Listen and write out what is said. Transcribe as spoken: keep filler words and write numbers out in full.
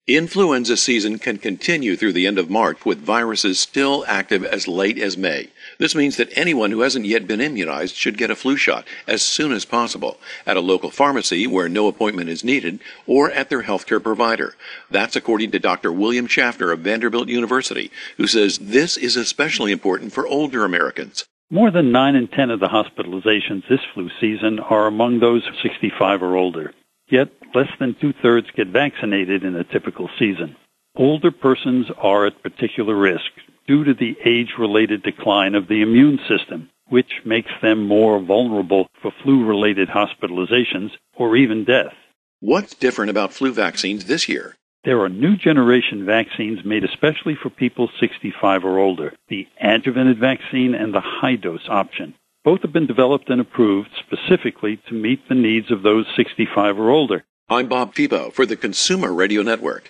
Influenza season can continue through the end of March with viruses still active as late as May. This means that anyone who hasn't yet been immunized should get a flu shot as soon as possible at a local pharmacy where no appointment is needed or at their healthcare provider. That's according to Doctor William Schaffner of Vanderbilt University, who says this is especially important for older Americans. More than nine in ten of the hospitalizations this flu season are among those sixty-five or older. Yet, less than two-thirds get vaccinated in a typical season. Older persons are at particular risk due to the age-related decline of the immune system, which makes them more vulnerable for flu-related hospitalizations or even death. What's different about flu vaccines this year? There are new generation vaccines made especially for people sixty-five or older, the adjuvanted vaccine and the high-dose option. Both have been developed and approved specifically to meet the needs of those sixty-five or older. I'm Bob Fibo for the Consumer Radio Network.